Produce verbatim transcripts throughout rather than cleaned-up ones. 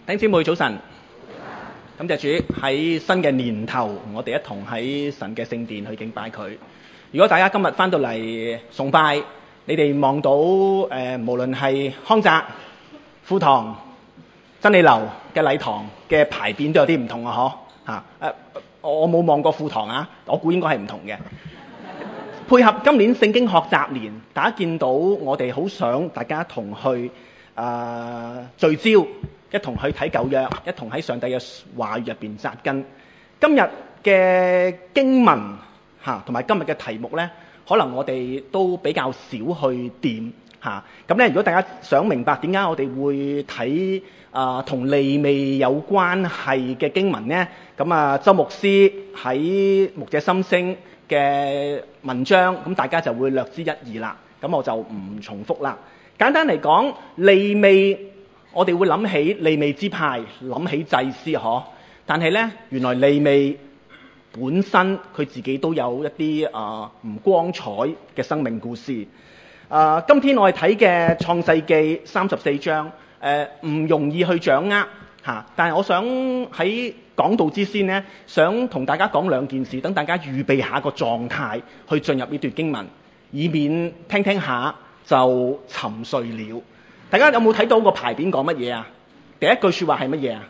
弟兄姊妹早晨，感謝主喺新嘅年頭，我哋一同喺神嘅聖殿去敬拜佢。如果大家今日翻到嚟崇拜，你哋望到誒、呃，無論係康澤、富堂、真理樓嘅禮堂嘅牌匾都有啲唔同啊，嗬嚇誒，我冇望過富堂啊，我估應該係唔同嘅。配合今年聖經學習年，大家見到我哋好想大家同去誒、呃、聚焦。一同去睇舊約，一同喺上帝嘅話語入邊紮根。今日嘅經文嚇，同埋今日嘅題目呢，可能我哋都比較少去掂嚇。咁咧，如果大家想明白點解我哋會睇啊同利未有關係嘅經文呢？咁啊，周牧師喺牧者心聲嘅文章，咁大家就會略知一二啦。咁我就唔重複啦。簡單嚟講，利未。我哋會諗起利未支派，諗起祭司嗬，但係呢，原來利未本身佢自己都有一啲啊唔光彩嘅生命故事。啊、呃，今天我哋睇嘅創世記三十四章，誒、呃、唔容易去掌握嚇、啊，但係我想喺講道之先呢，想同大家講兩件事，等大家預備下個狀態去進入呢段經文，以免聽聽下就沉睡了。大家有冇睇到個牌匾講乜嘢啊？第一句說話係乜嘢啊？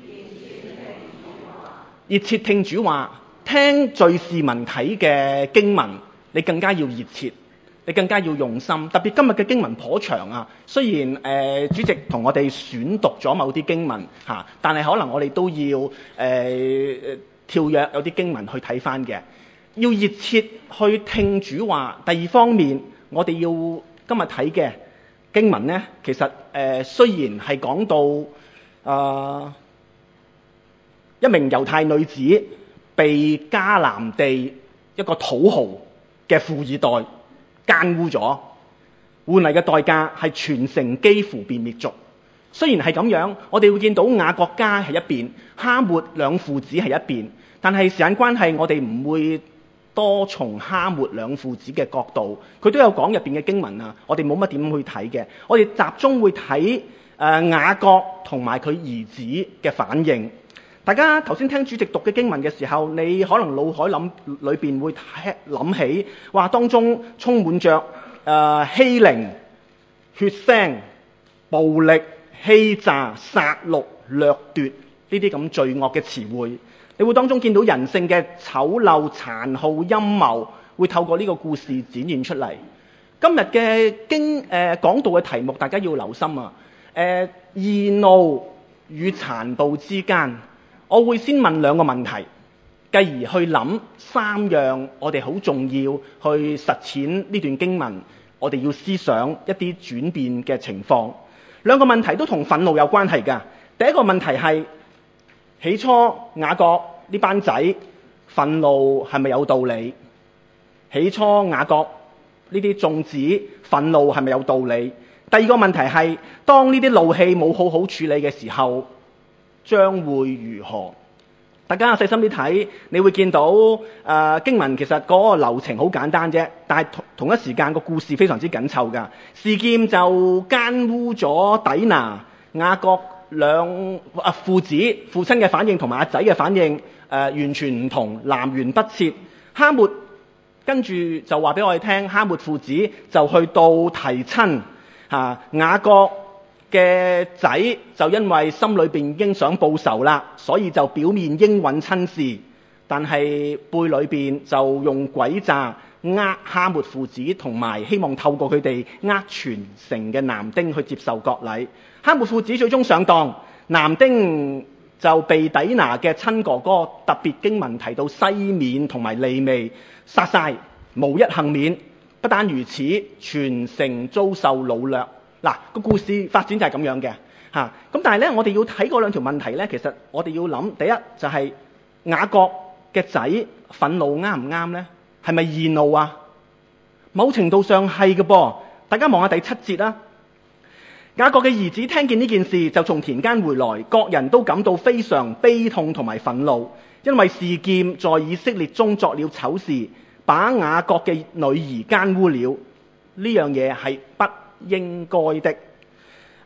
熱切聽主話，聽敘事文體嘅經文，你更加要熱切，你更加要用心。特別今日嘅經文頗長啊，雖然誒、呃、主席同我哋選讀咗某啲經文嚇、啊，但係可能我哋都要誒、呃、跳躍有啲經文去睇翻嘅，要熱切去聽主話。第二方面，我哋要今日睇嘅經文呢，其實誒、呃、雖然係講到啊、呃、一名猶太女子被迦南地一個土豪嘅富二代奸污咗，換嚟嘅代價係全城幾乎被滅族。雖然係咁樣，我哋會見到雅各家係一邊，哈抹兩父子係一邊，但係時間關係，我哋唔會多從哈抹兩父子嘅角度，佢都有講入邊嘅經文啊，我哋冇乜點去睇嘅，我哋集中會睇誒、呃、雅各同埋佢兒子嘅反應。大家頭先聽主席讀嘅經文嘅時候，你可能腦海諗裏邊會諗起，話當中充滿着誒、呃、欺凌、血腥、暴力、欺詐、殺戮、掠奪呢啲咁罪惡嘅詞彙。你會當中見到人性嘅醜陋、殘酷、陰謀，會透過呢個故事展現出嚟。今日嘅經誒講道嘅題目，大家要留心啊！誒、呃、義怒與殘暴之間，我會先問兩個問題，繼而去諗三樣我哋好重要去實踐呢段經文，我哋要思想一啲轉變嘅情況。兩個問題都同憤怒有關係㗎。第一個問題係，起初雅各呢班仔憤怒係咪有道理？起初雅各呢啲眾子憤怒係咪有道理？第二個問題係，當呢啲怒氣冇好好處理嘅時候，將會如何？大家細心啲睇，你會見到誒、呃、經文其實嗰個流程好簡單啫，但係同同一時間個故事非常之緊湊㗎。示劍就奸污咗底拿，雅各兩啊父子父親嘅反應同埋阿仔嘅反應誒、呃、完全唔同，南轅北轍。哈抹跟住就話俾我哋聽，哈抹父子就去到提親嚇雅各嘅仔，就因為心裏邊已經想報仇啦，所以就表面應允親事，但係背裏邊就用詭詐呃哈抹父子，同埋希望透過佢哋呃全城嘅男丁去接受割禮。哈抹父子最終上當，男丁就被底拿嘅親哥哥，特別經文提到西面同埋利未殺晒，無一幸免。不單如此，全城遭受擄掠。嗱，個故事發展就係咁樣嘅嚇。咁、啊、但係咧，我哋要睇嗰兩條問題咧，其實我哋要諗，第一就係、是、雅各嘅仔憤怒啱唔啱咧？係咪義怒啊？某程度上係嘅噃。大家望下第七節啦。雅各嘅兒子聽見呢件事，就從田間回來，各人都感到非常悲痛同埋憤怒，因為示劍在以色列中作了醜事，把雅各嘅女兒奸污了。呢樣嘢係不應該的。誒、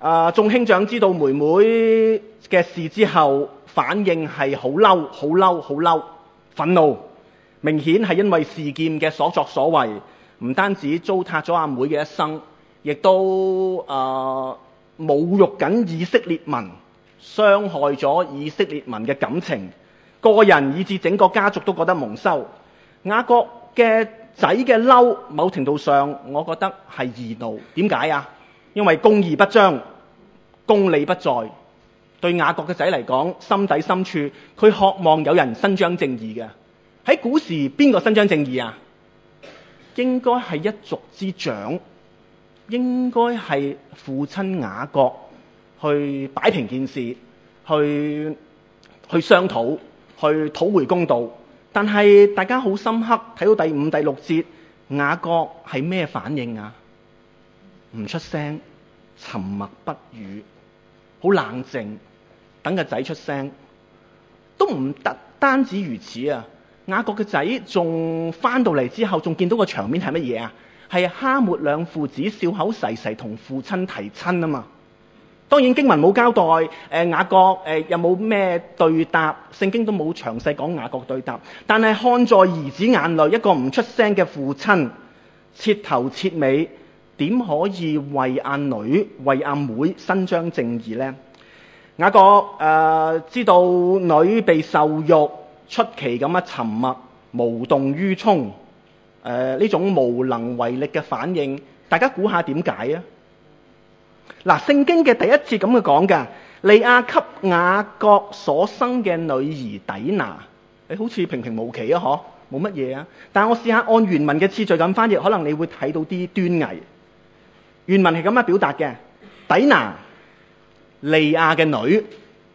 啊、呃，眾兄長知道妹妹嘅事之後，反應係好嬲、好嬲、好嬲、憤怒，明顯係因為示劍嘅所作所為，唔單止糟蹋咗阿妹嘅一生，亦都啊、呃、侮辱緊以色列民，傷害咗以色列民嘅感情，個人以至整個家族都覺得蒙羞。雅各嘅仔嘅嬲，某程度上我覺得係義怒。點解啊？因為公義不彰，公理不在。對雅各嘅仔嚟講，心底深處佢渴望有人伸張正義嘅。喺古時邊個伸張正義啊？應該係一族之長，應該係父親雅各去擺平件事，去去商討，去討回公道。但係大家好深刻睇到第五、第六節，雅各係咩反應啊？唔出聲，沉默不語，好冷靜，等個仔出聲。都唔得單止如此啊！雅各嘅仔仲翻到嚟之後，仲見到個場面係乜嘢啊？係哈抹兩父子笑口噬噬同父親提親啊嘛。當然經文冇交代，誒、呃、雅各誒、呃、有冇咩對答，聖經都冇詳細講雅各對答。但係看在兒子眼裏，一個唔出聲嘅父親，徹頭徹尾點可以為阿女、為阿妹伸張正義呢？雅各誒、呃、知道女被受辱，出奇咁樣沉默，無動於衷。誒、呃、呢種無能為力嘅反應，大家估下點解啊？嗱，聖經嘅第一次咁嘅講㗎，利亞給雅各所生嘅女兒底拿，你好似平平無奇啊，嗬，冇乜嘢啊。但係我試下按原文嘅次序咁翻譯，可能你會睇到啲端倪。原文係咁樣表達嘅：底拿，利亞嘅女，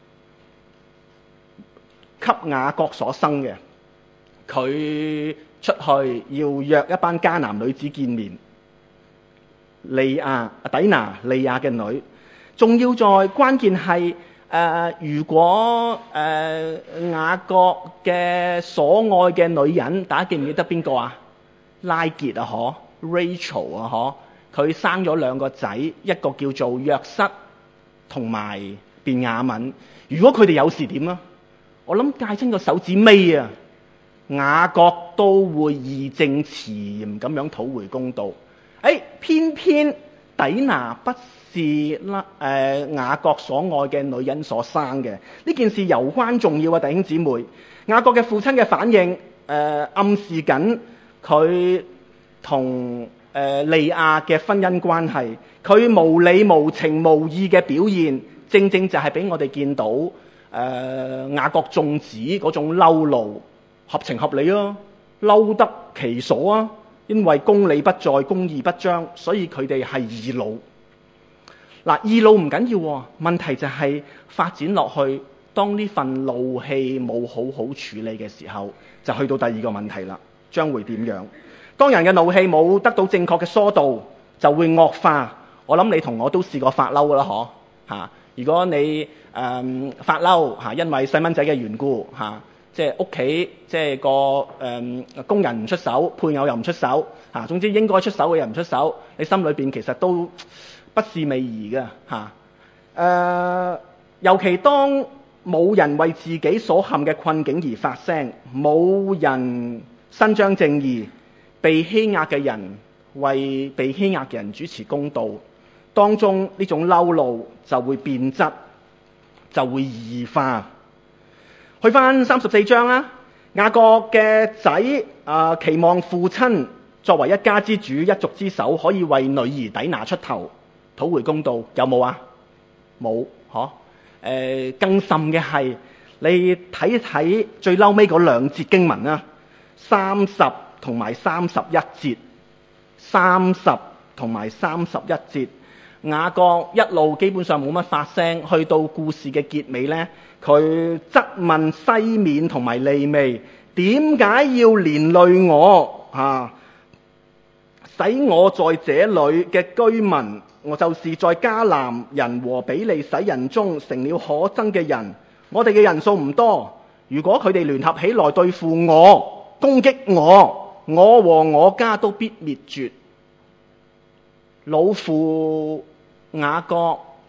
給雅各所生嘅，佢出去要約一班迦南女子見面。利亞、底拿、利亞嘅女，仲要在關鍵係誒，如果誒、呃、雅各嘅所愛嘅女人，大家記唔記得邊個啊？拉結啊，嗬 ，Rachel 啊，嗬，佢生咗兩個仔，一個叫做約瑟，同埋便雅憫。如果佢哋有事點啊？我諗戒親個手指尾啊，雅各都會義正辭嚴咁樣討回公道。誒，偏偏底拿不是啦，誒、呃、雅各所愛嘅女人所生嘅。呢件事攸關重要啊，弟兄姊妹。雅各嘅父親嘅反應，誒、呃、暗示緊佢同誒利亞嘅婚姻關係，佢無理無情無義嘅表現，正正就係俾我哋見到誒、呃、雅各眾子嗰種嬲怒，合情合理啊，嬲得其所啊。因為公理不在，公義不彰，所以佢哋係義怒。嗱，義怒唔緊要，問題就係發展落去，當呢份怒氣冇好好處理嘅時候，就去到第二個問題啦。將會點樣？當人嘅怒氣冇得到正確嘅疏導，就會惡化。我諗你同我都試過發嬲噶啦，嗬嚇。如果你誒、呃、發嬲嚇，因為細蚊仔嘅緣故嚇。即係屋企，即係個誒、嗯、工人唔出手，配偶又唔出手，嚇、啊，總之應該出手嘅人唔出手，你心裏邊其實都不是味兒嘅嚇。誒、啊，尤其當冇人為自己所陷嘅困境而發聲，冇人伸張正義，被欺壓嘅人為被欺壓嘅人主持公道，當中呢種嬲怒就會變質，就會異化。去翻三十四章啦，雅各嘅仔啊，期望父親作為一家之主、一族之首，可以為女兒底拿出頭，討回公道，有冇啊？冇，嗬？誒，更甚嘅係，你睇一睇最嬲尾嗰兩節經文啦，三十同埋三十一節，三十同埋三十一節。雅各一路基本上冇乜發聲，去到故事嘅結尾呢，佢質問西面同埋利未，點解要連累我啊？使我在這裏嘅居民，我就是在迦南人和比利洗人中成了可憎嘅人。我哋嘅人數唔多，如果佢哋聯合起來對付我，攻擊我，我和我家都必滅絕。老父雅各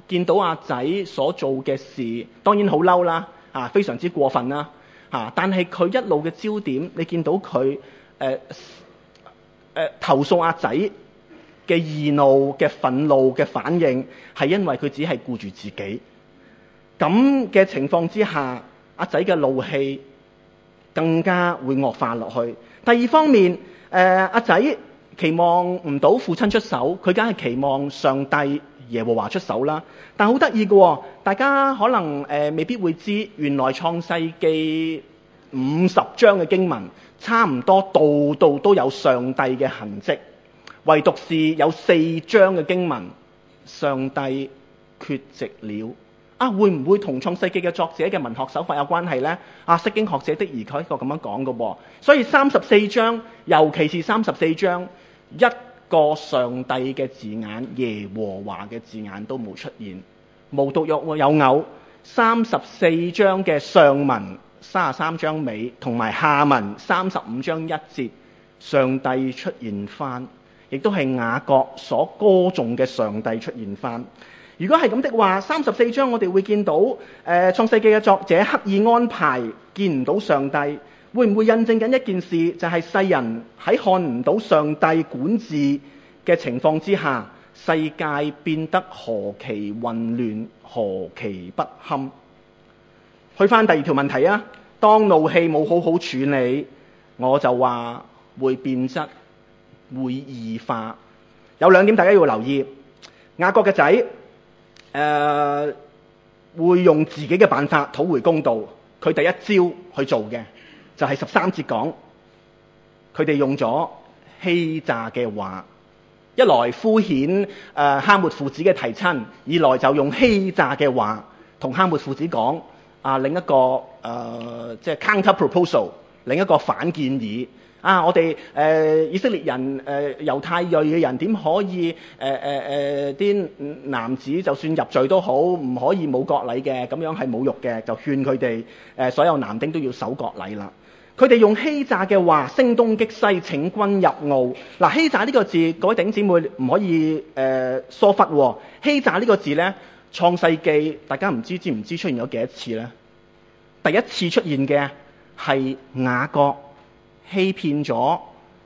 見到阿仔所做嘅事，當然好嬲啦，啊非常之過分啦，啊但係佢一路嘅焦點，你見到佢誒誒投訴阿仔嘅義怒嘅憤怒嘅反應，係因為佢只係顧住自己。咁嘅情況之下，阿仔嘅怒氣更加會惡化落去。第二方面，誒阿仔期望唔到父親出手，佢梗係期望上帝耶和華出手啦。但好得意嘅，大家可能誒、呃、未必會知，原來創世記五十章嘅經文，差唔多度度都有上帝嘅痕跡，唯獨是有四章嘅經文，上帝缺席了。啊，會唔會同創世記嘅作者嘅文學手法有關係呢？啊，釋經學者的而且確咁樣講嘅喎。所以三十四章，尤其是三十四章，一個上帝嘅字眼、耶和華嘅字眼都冇出現，無獨有有偶。三十四章嘅上文，三十三章尾，同埋下文三十五章一節，上帝出現翻，亦都係雅各所歌頌嘅上帝出現翻。如果係咁的話，三十四章我哋會見到誒創世記嘅作者刻意安排見唔到上帝，會唔會印證緊一件事，就係世人喺看唔到上帝管治嘅情況之下，世界變得何其混亂，何其不堪。去翻第二條問題啊，當怒氣冇好好處理，我就話會變質，會異化。有兩點大家要留意，雅各嘅仔誒、呃、會用自己嘅辦法討回公道，佢第一招去做嘅就係十三節講，佢哋用咗欺詐嘅話，一來敷衍誒哈末父子嘅提親，二來就用欺詐嘅話同哈末父子講啊，另一個誒、呃、即係 counter proposal， 另一個反建議。啊！我哋誒、呃、以色列人誒、呃、猶太裔嘅人點可以誒誒誒啲男子就算入罪都好，唔可以冇割禮嘅，咁樣係侮辱嘅，就勸佢哋誒所有男丁都要守割禮啦。佢哋用欺詐嘅話聲東擊西，請君入甕。嗱、啊，欺詐呢個字，各位弟兄姊妹唔可以誒、呃、疏忽、哦。欺詐呢個字咧，創世記大家唔知知唔知出現咗幾多次咧？第一次出現嘅係雅各欺騙咗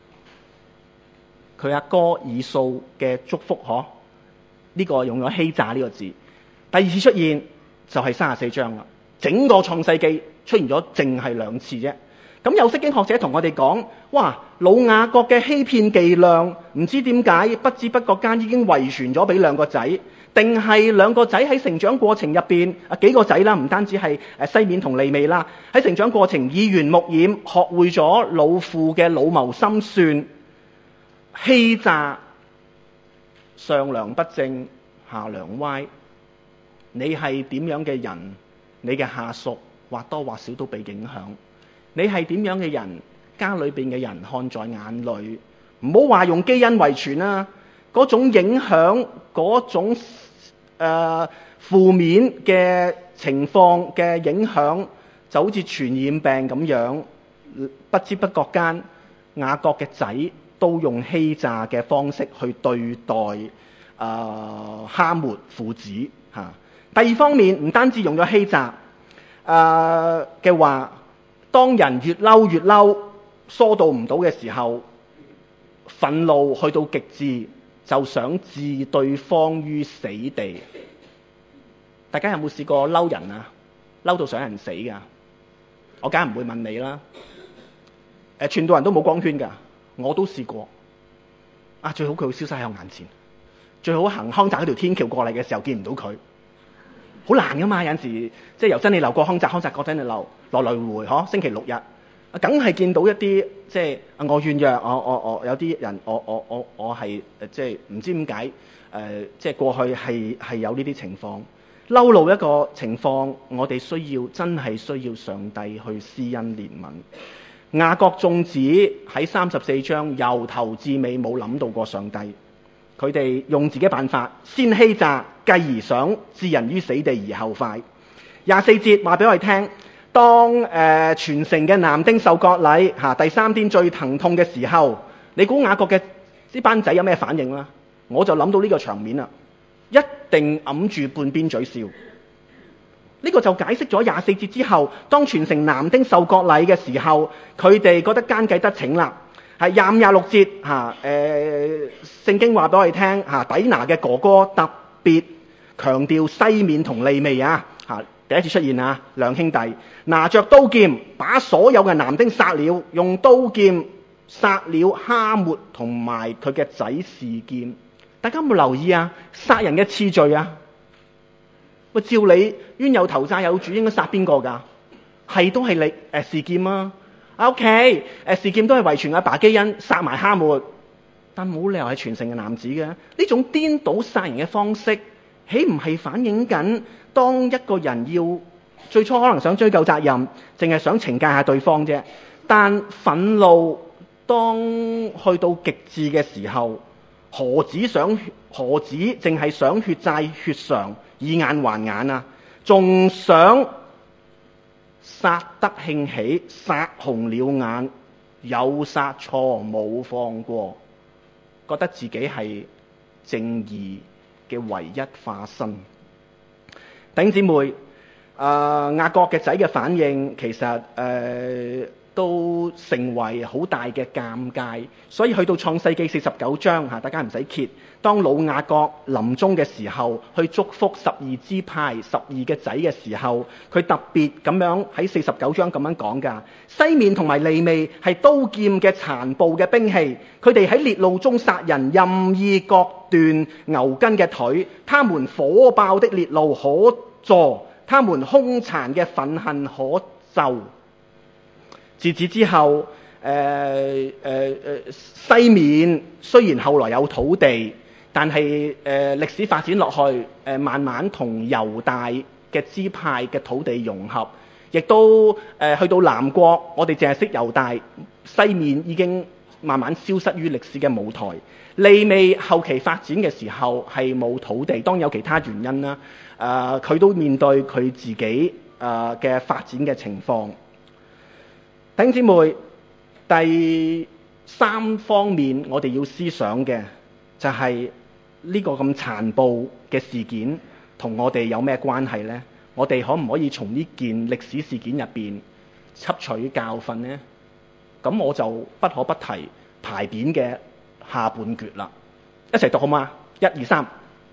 佢阿哥以掃嘅祝福，嗬？呢個用咗欺詐呢個字。第二次出現就係三十四章啦。整個創世記出現咗淨係兩次啫。咁有釋經學者同我哋講，哇！老雅各嘅欺騙伎倆，唔知點解不知不覺間已經遺傳咗俾兩個仔。定係兩個仔喺成長過程入邊啊，幾個仔啦，唔單止係誒西面同利未啦，喺成長過程耳濡目染，學會咗老父嘅老謀深算，欺詐，上梁不正下梁歪。你係點樣嘅人，你嘅下屬或多或少都被影響。你係點樣嘅人，家裏邊嘅人看在眼裏。唔好話用基因遺傳啦，嗰種影響，嗰種誒、呃、負面嘅情況嘅影響，就好似傳染病咁樣，不知不覺間，雅各嘅仔都用欺詐嘅方式去對待誒、呃、哈末父子嚇、啊。第二方面，唔單止用咗欺詐誒嘅話，當人越嬲越嬲，疏導唔到嘅時候，憤怒去到極致，就想置對方於死地。大家有冇試過嬲人啊？嬲到想人死㗎？我梗係唔會問你啦。誒，傳道人都冇光圈㗎，我都試過。啊，最好佢會消失喺我眼前，最好行康澤嗰條天橋過嚟嘅時候見唔到佢。好難㗎嘛，有陣時即係由真理流過康澤，康澤過真理流，來來回回嗬。星期六日，梗係見到一啲即係我軟弱，我我我有啲人，我我我我係誒即係唔知點解誒，即係過去係係有呢啲情況。嬲怒一個情況，我哋需要真係需要上帝去施恩憐憫。雅各眾子喺三十四章由頭至尾冇諗到過上帝，佢哋用自己辦法先欺詐，繼而想置人於死地而後快。廿四節話俾我哋聽，當誒、呃、全城嘅男丁受割禮嚇，第三天最疼痛嘅時候，你估雅各嘅呢班仔有咩反應啦？我就諗到呢個場面啦。 一定揞住半邊嘴笑。呢個就解釋咗廿四節之後，當全城男丁受割禮嘅時候，佢哋覺得奸計得逞啦。係廿五廿六節嚇，誒聖經話俾我哋聽嚇，底拿嘅哥哥特別強調西面同利未啊嚇，第一次出現啊，兩兄弟拿着刀劍把所有嘅男丁殺了，用刀劍殺了哈抹同埋佢嘅仔示劍。大家有冇留意啊？殺人嘅次序啊？喂，照你冤有頭債有主，應該殺邊個㗎？係都係你誒示劍啊 ？OK， 誒示劍都係遺傳阿爸基因，殺埋哈抹，但冇理由係傳承嘅男子嘅。呢種顛倒殺人嘅方式，豈唔係反映緊當一個人要最初可能想追究責任，淨係想懲戒下對方啫？但憤怒當去到極致嘅時候，何止想何止淨係想血債血償，以眼還眼啊！仲想殺得興起，殺紅了眼，有殺錯冇放過，覺得自己係正義嘅唯一化身。弟兄姊妹，誒、呃、雅各嘅仔嘅反應其實誒、呃、都成為好大嘅尷尬，所以去到創世記四十九章嚇，大家唔使揭。當老雅各臨終嘅時候，去祝福十二支派十二嘅仔嘅時候，佢特別咁樣喺四十九章咁樣講㗎。西面同埋利未係刀劍嘅殘暴嘅兵器，佢哋喺烈怒中殺人，任意割斷牛筋嘅腿，他們火爆的烈怒可助，他們兇殘嘅憤恨可咒。自此之後，誒誒誒西面雖然後來有土地，但係誒、呃、歷史發展落去，誒、呃、慢慢同猶大嘅支派嘅土地融合，亦都誒、呃、去到南國，我哋淨係識猶大，西面已經慢慢消失於歷史嘅舞台。利未後期發展嘅時候係冇土地，當然有其他原因啦。誒、呃、佢都面對佢自己誒嘅、呃、發展嘅情況。弟兄姊妹，第三方面我哋要思想嘅就係、是。呢個咁殘暴嘅事件同我哋有咩關係呢？我哋可唔可以從呢件歷史事件入邊吸取教訓呢？咁我就不可不提牌匾嘅下半橛啦。一齊讀好嗎？一二三。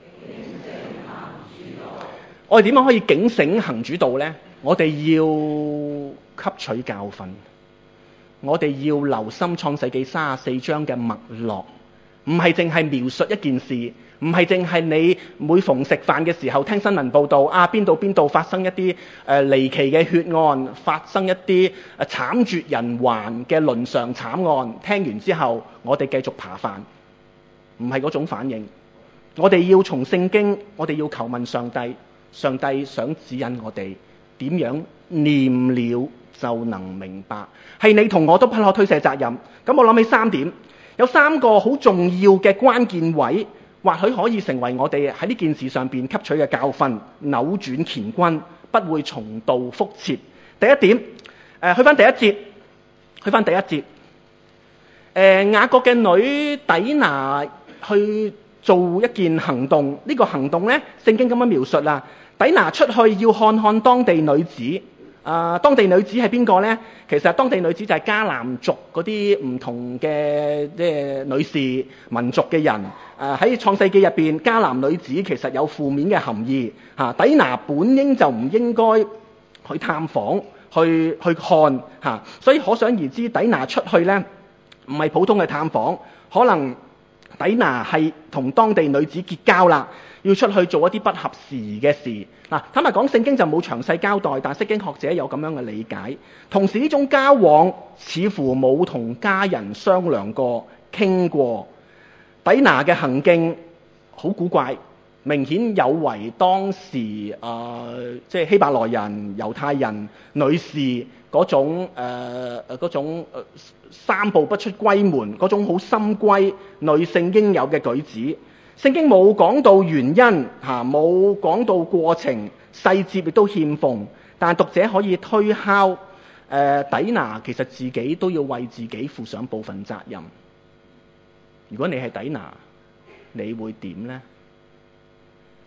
我哋點樣可以警醒行主道呢？我哋要吸取教訓，我哋要留心創世記三十四章嘅脈絡。唔係淨係描述一件事，唔係淨係你每逢食飯嘅時候聽新聞報道啊，邊度邊度發生一啲誒、呃、離奇嘅血案，發生一啲誒、呃、慘絕人寰嘅倫常慘案，聽完之後我哋繼續扒飯，唔係嗰種反應。我哋要從聖經，我哋要求問上帝，上帝想指引我哋點樣念了就能明白，係你同我都不可推卸責任。咁我諗起三點。有三個好重要嘅關鍵位，或許可以成為我哋喺呢件事上邊吸取嘅教訓，扭轉乾坤，不會重蹈覆轍。第一點，誒、呃、去翻第一節，去翻第一節，誒、呃、雅各嘅女底拿去做一件行動，呢、這個行動呢，聖經咁樣描述啦，底拿出去要看看當地女子。啊、呃，當地女子係邊個呢？其實當地女子就係迦南族嗰啲唔同嘅即係女士民族嘅人。誒、呃、喺創世記入邊，迦南女子其實有負面嘅含義。嚇、啊，底拿本應就唔應該去探訪、去去看嚇、啊，所以可想而知，底拿出去呢，唔係普通嘅探訪，可能底拿係同當地女子結交啦。要出去做一啲不合時宜嘅事嗱，坦白講，聖經就冇詳細交代，但釋經學者有咁樣嘅理解。同時呢種交往似乎冇同家人商量過、傾過。底拿嘅行徑好古怪，明顯有違當時啊、呃，即係希伯來人、猶太人女士嗰種誒誒、呃、嗰種、呃、三步不出閨門嗰種好深閨女性應有嘅舉止。聖經冇講到原因嚇，冇講到過程細節，亦都欠奉。但讀者可以推敲，誒、呃、底拿其實自己都要為自己負上部分責任。如果你係底拿，你會點呢？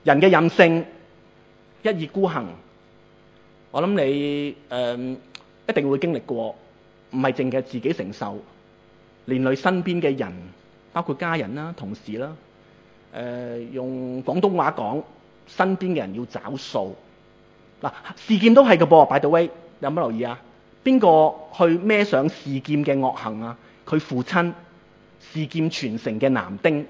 人嘅任性、一意孤行，我諗你誒、呃、一定會經歷過，唔係淨係自己承受，連累身邊嘅人，包括家人啦、同事啦，誒、呃、用廣東話講，身邊嘅人要找數。嗱，示劍都係嘅噃，by the way，有冇留意啊？邊個去孭上示劍嘅惡行啊？佢父親，示劍傳承嘅男丁。誒、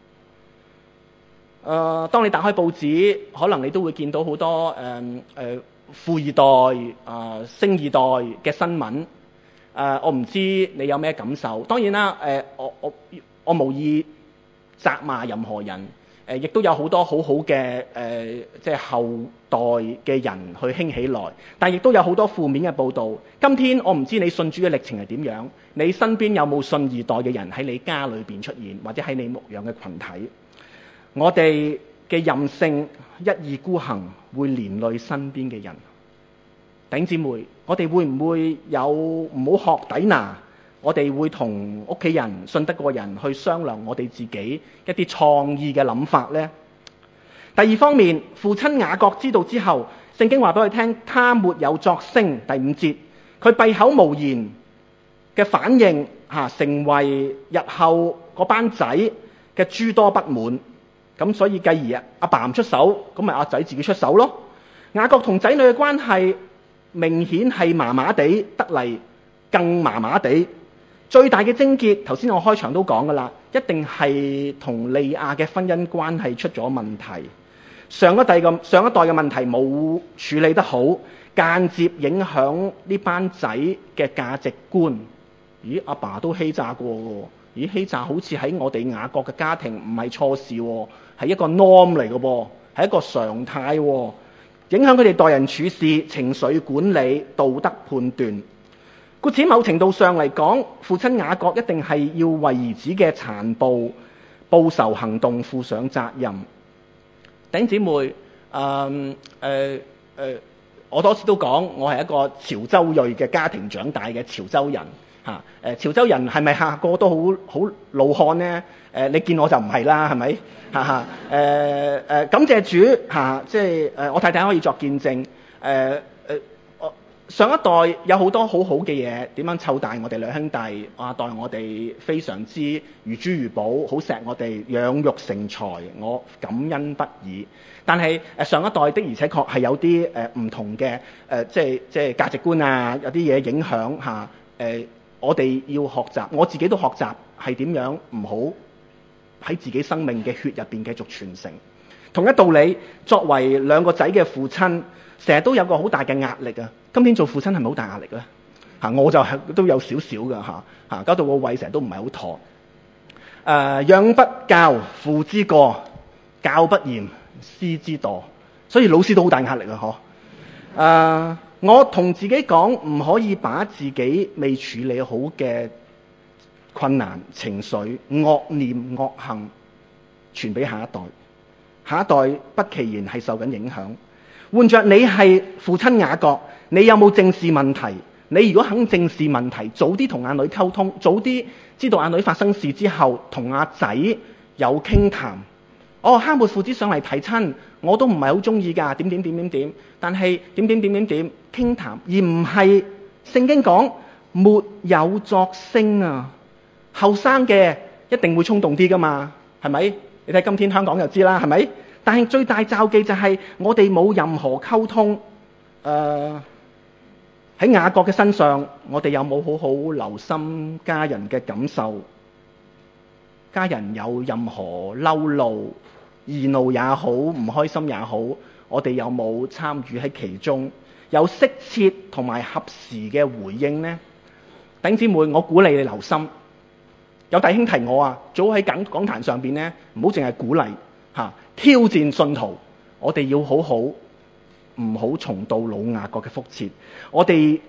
呃，當你打開報紙，可能你都會見到好多誒誒、呃呃、富二代、啊、呃、星二代嘅新聞。誒、呃，我唔知你有咩感受。當然啦，誒、呃，我我我無意責罵任何人。誒，亦都有好多好好嘅誒，即係後代嘅人去興起來，但亦都有好多負面嘅報導。今天我唔知你信主嘅歷程係點樣，你身邊有冇信二代嘅人喺你家裏邊出現，或者喺你牧養嘅群體？我哋嘅任性、一意孤行會連累身邊嘅人。弟兄姊妹，我哋會唔會有唔好學底拿？我哋會同屋企人、信得過人去商量我哋自己一啲創意嘅諗法呢。第二方面，父親雅各知道之後，聖經話俾佢聽，他沒有作聲。第五節，佢閉口無言嘅反應嚇，成為日後嗰班仔嘅諸多不滿。咁所以繼而阿爸唔出手，咁咪阿仔自己出手咯。雅各同仔女嘅關係明顯係麻麻地，得嚟更麻麻地。最大嘅症結，頭先我開場都講㗎啦，一定係同利亞嘅婚姻關係出咗問題。上一代嘅上一代嘅問題冇處理得好，間接影響呢班仔嘅價值觀。咦，阿爸都欺詐過喎？咦，欺詐好似喺我哋雅各嘅家庭唔係錯事喎，係一個 norm 嚟嘅噃，係一個常態喎，影響佢哋待人處事、情緒管理、道德判斷。故此，某程度上嚟講，父親雅各一定係要為兒子嘅殘暴報仇行動負上責任。弟兄姊妹，誒誒誒，我多次都講，我係一個潮州裔嘅家庭長大嘅潮州人嚇。誒、啊，潮州人係咪下個都好好老漢呢？誒、啊，你見我就唔係啦，係咪？嚇嚇誒誒，感謝主嚇、啊，即係誒，我太太可以作見證。誒、啊、誒。上一代有好多好好嘅嘢，點樣湊大我哋兩兄弟啊，待我哋非常之如珠如寶，好錫我哋，養育成才，我感恩不已。但係誒上一代的而且確係有啲誒唔同嘅誒、呃，即係即係價值觀啊，有啲嘢影響嚇誒、啊呃，我哋要學習，我自己都學習係點樣唔好喺自己生命嘅血入邊繼續傳承。同一道理，作為兩個仔嘅父親，成日都有個好大嘅壓力啊！今天做父親係咪好大壓力咧？嚇，我就係都有少少㗎嚇嚇，搞到個胃成日都唔係好妥。誒、呃，養不教，父之過；教不嚴，師之惰。所以老師都好大壓力啊！嗬。誒，我同自己講，唔可以把自己未處理好嘅困難、情緒、惡念、惡行傳俾下一代。下一代不其然係受緊影響。換着你係父親雅各，你有冇正視問題？你如果肯正視問題，早啲同阿女溝通，早啲知道阿女發生事之後，同阿仔有傾談。哦，哈末父子上嚟提親，我都唔係好中意㗎，點點點點點。但係點點點點點傾談，而唔係聖經講沒有作聲啊！後生嘅一定會衝動啲㗎嘛，係咪？你睇今天香港就知啦，係咪？但係最大罩忌就係我哋冇任何溝通。誒、呃、喺雅各嘅身上，我哋有冇好好留心家人嘅感受？家人有任何嬲怒、易怒也好，唔開心也好，我哋有冇參與喺其中？有適切同埋合時嘅回應呢？弟兄姊妹，我鼓勵你留心。有弟兄提我啊，早喺講講壇上邊咧，唔好淨係鼓勵嚇，挑戰信徒。我哋要好好，唔好重蹈老雅各嘅覆轍。我哋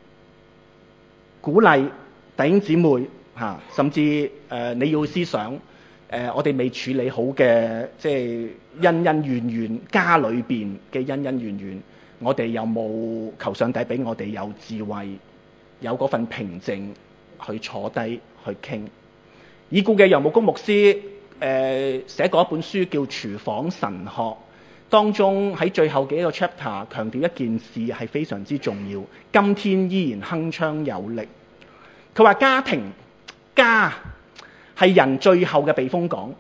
鼓勵弟兄姊妹嚇，甚至誒、呃、你要思想誒、呃，我哋未處理好嘅，即係恩恩怨怨，家裏邊嘅恩恩怨怨，我哋有冇求上帝俾我哋有智慧，有嗰份平靜去坐低去傾？已故嘅楊牧公牧師誒、呃、寫過一本書叫《廚房神學》， 當中喺最後幾個 chapter 強調一件事係非常之重要，今天依然鏗鏘有力。佢話家庭家係人最後嘅避風港。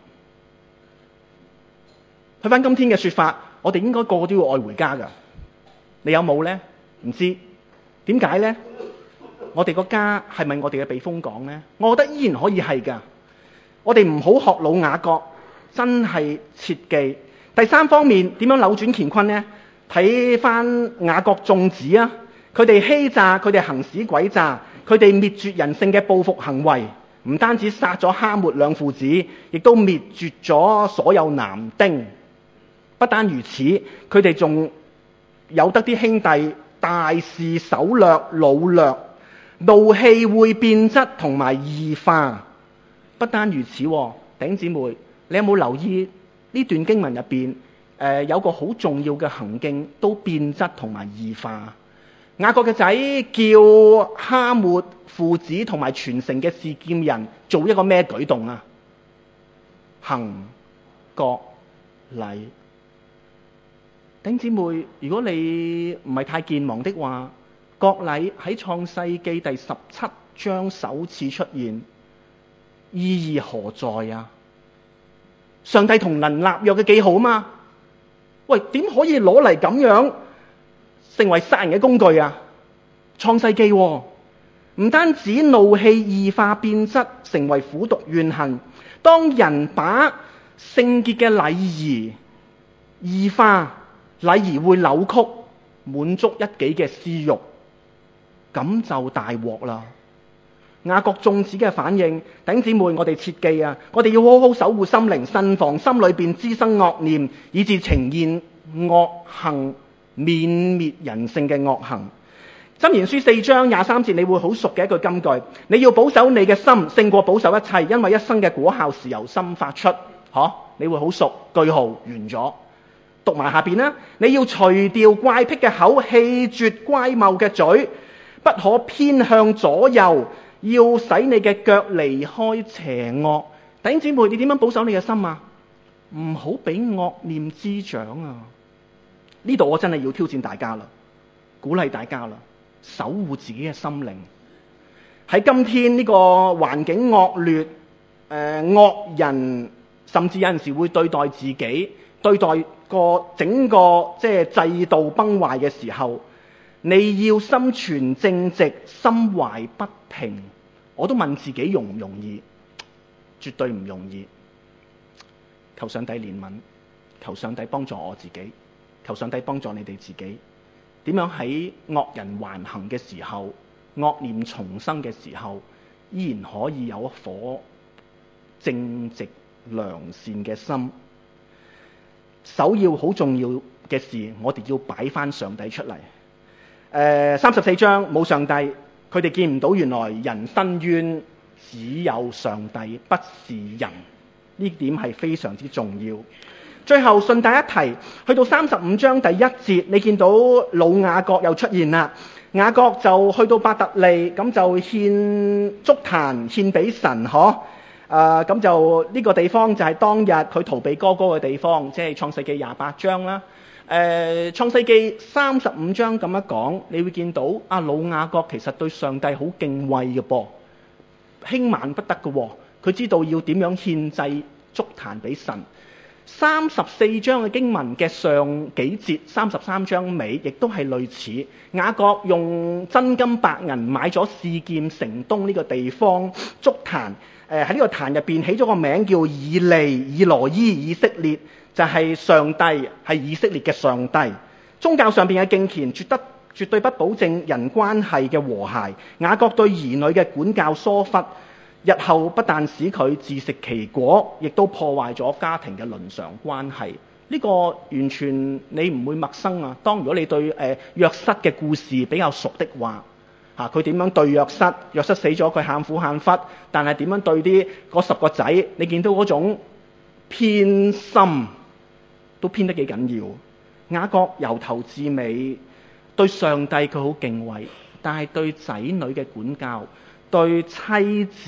去返今天嘅說法，我哋應該個個都要愛回家㗎。你有冇呢？唔知點解呢？我哋個家係咪我哋嘅避風港呢？我覺得依然可以係㗎。我哋唔好學老雅各，真係切記。第三方面點樣扭轉乾坤呢？睇返雅各眾子啊，佢哋欺詐，佢哋行使詭詐，佢哋滅絕人性嘅報復行為，唔單止殺咗哈末兩父子，亦都滅絕咗所有男丁。不單如此，佢哋仲有得啲兄弟大肆搜掠擄掠，怒氣會變質同埋異化。不單如此，弟兄姊妹，你有冇留意呢段經文入邊誒有個好重要嘅行徑都變質同埋異化？雅各嘅仔叫哈末父子同埋全城嘅示劍人做一個咩舉動啊？行割禮。弟兄姊妹，如果你唔係太健忘的話，割禮喺創世記第十七章首次出現，意義何在啊？上帝同人立約嘅記號嘛？喂，點可以攞嚟咁樣成為殺人嘅工具啊？創世記喎，唔單止怒氣異化變質，成為苦毒怨恨。當人把聖潔嘅禮儀異化，禮儀會扭曲，滿足一己嘅私慾，咁就大鑊啦。雅各眾子嘅反應，弟兄姊妹，我哋切記啊！我哋要好好守護心靈，慎防心裏邊滋生惡念，以致呈現惡行，泯滅人性嘅惡行。箴言書四章廿三節，你會好熟嘅一句金句：你要保守你嘅心，勝過保守一切，因為一生嘅果效是由心發出。嗬，你會好熟。句號完咗，讀埋下邊啦。你要除掉怪僻嘅口，棄絕乖謬嘅嘴，不可偏向左右。要使你嘅腳離開邪惡。弟兄姊妹，你點樣保守你嘅心啊？唔好俾惡念滋長啊！呢度我真係要挑戰大家啦，鼓勵大家啦，守護自己嘅心靈。喺今天呢個環境惡劣，誒、呃、惡人甚至有陣時會對待自己，對待個整個即係制度崩壞嘅時候，你要心存正直，心懷不平。我都問自己容唔容易？絕對唔容易。求上帝憐憫，求上帝幫助我自己，求上帝幫助你哋自己。點樣喺惡人橫行嘅時候，惡念重生嘅時候，依然可以有一顆正直良善嘅心。首要好重要嘅事，我哋要擺翻上帝出嚟。誒，三十四章冇上帝，佢哋見唔到原來人伸冤只有上帝，不是人。呢點係非常之重要。最後順帶一提，去到三十五章第一節，你見到老雅各又出現啦。雅各就去到伯特利，咁就獻築壇獻俾神，嗬。誒，咁就呢個地方就係當日佢逃避哥哥嘅地方，即係創世記廿八章啦。誒，創世記三十五章咁樣講，你會見到阿老雅各其實對上帝好敬畏嘅噃，輕慢不得嘅喎。佢知道要點樣獻祭築壇俾神。三十四章嘅經文嘅上幾節，三十三章尾亦都係類似。雅各用真金白銀買咗示劍城東呢個地方築壇，誒喺呢個壇入邊起咗個名叫以利、以羅伊、以色列，就係上帝，係以色列嘅上帝。宗教上邊嘅敬虔絕得絕對不保證人關係嘅和諧。雅各對兒女嘅管教疏忽，日後不但使佢自食其果，亦都破壞咗家庭嘅倫常關係。呢個完全你唔會陌生啊！當如果你對誒約瑟嘅故事比較熟的話，嚇佢點樣對約瑟？約瑟死咗，佢喊苦喊忽，但係點樣對啲嗰十個仔？你見到嗰種偏心都偏得幾緊要。雅各由頭至尾對上帝佢好敬畏，但係對仔女嘅管教，對妻子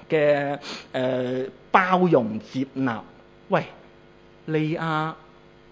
嘅誒包容接納，喂，利亞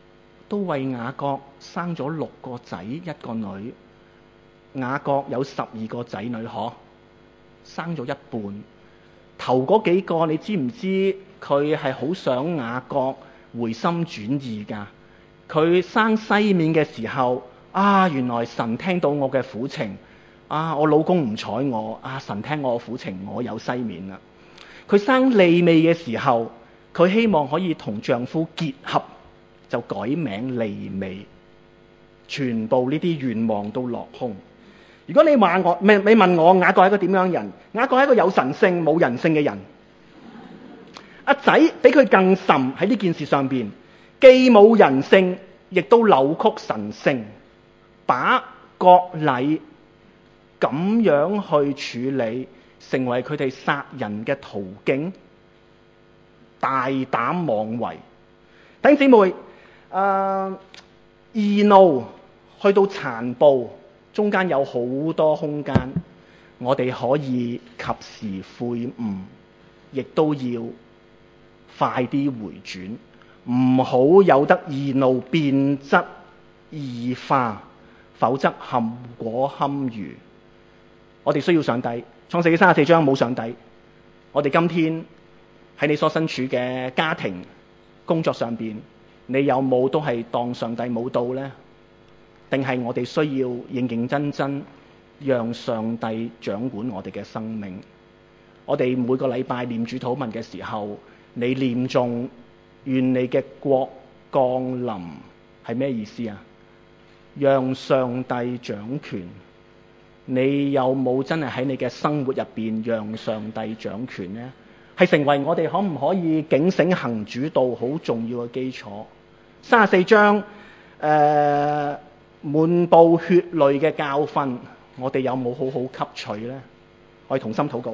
都為雅各生咗六個仔一個女。雅各有十二個仔女，可生咗一半。頭嗰幾個你知唔知佢係好想雅各回心轉意㗎？佢生西面嘅時候，啊，原來神聽到我嘅苦情，啊，我老公唔睬我，啊，神聽我嘅苦情，我有西面啦。佢生利未嘅時候，佢希望可以同丈夫結合，就改名利未。全部呢啲願望都落空。如果你話我，你你問我雅各係一個點樣人？雅各係一個有神性冇人性嘅人。阿仔比佢更甚喺呢件事上邊，既冇人性，亦都扭曲神性，把割禮咁樣去處理，成為佢哋殺人嘅途徑，大膽妄為。弟兄姊妹，誒、呃，義怒去到殘暴，中間有好多空間，我哋可以及時悔悟，亦都要快啲回轉，唔好有得義怒變質異化，否則後果堪虞。我哋需要上帝。創世記三十四章冇上帝，我哋今天喺你所身處嘅家庭、工作上邊，你有冇都係當上帝冇到呢？定係我哋需要認認真真讓上帝掌管我哋嘅生命？我哋每個禮拜念主禱文嘅時候，你念誦願你嘅國降臨係咩意思啊？讓上帝掌權。你有冇真係喺你嘅生活入邊讓上帝掌權呢？係成為我哋可唔可以警醒行主道好重要嘅基礎。三十四章誒滿布血淚嘅教訓，我哋有冇好好吸取呢？我哋同心禱告。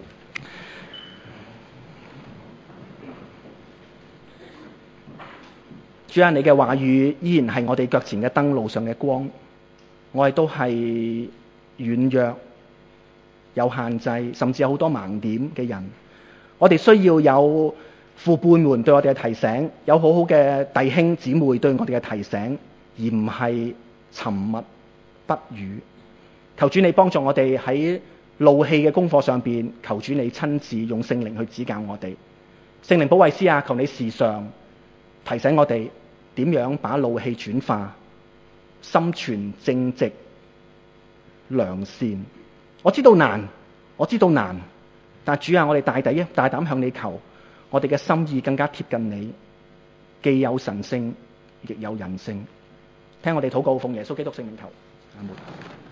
主啊，你嘅話語依然係我哋腳前嘅燈，路上嘅光。我哋都係軟弱、有限制，甚至有好多盲點嘅人。我哋需要有父輩們對我哋嘅提醒，有好好嘅弟兄姊妹對我哋嘅提醒，而唔係沉默不語。求主你幫助我哋喺怒氣嘅功課上邊，求主你親自用聖靈去指教我哋。聖靈保惠師啊，求你時常提醒我哋點樣把怒氣轉化，心存正直良善。我知道難，我知道難，但主啊，我哋大膽大膽向你求，我哋嘅心意更加貼近你，既有神性，亦有人性。聽我哋禱告，奉耶穌基督聖名求，阿門。